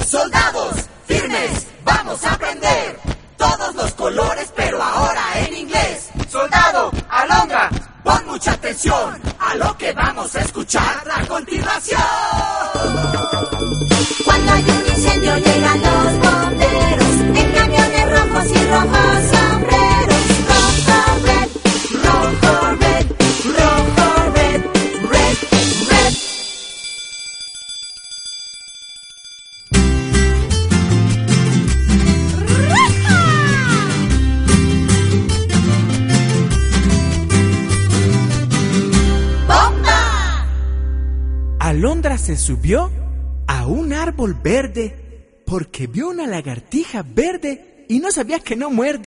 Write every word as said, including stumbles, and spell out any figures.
Soldados, firmes, vamos a aprender todos los colores, pero ahora en inglés. Soldado, alondra, pon mucha atención a lo que vamos a escuchar a continuación. Cuando hay un incendio llegan los bomberos en camiones rojos y rojos sombreros. Rojo, red, rojo, red, rojo, red, red, red. ¡Bomba! Alondra se subió a un árbol verde porque vio una lagartija verde y no sabía que no muerde.